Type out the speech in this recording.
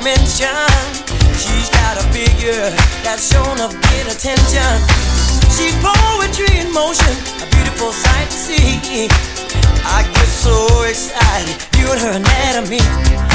dimension. She's got a figure that's shown of great attention. She's poetry in motion, a beautiful sight to see. I get so excited viewing her anatomy.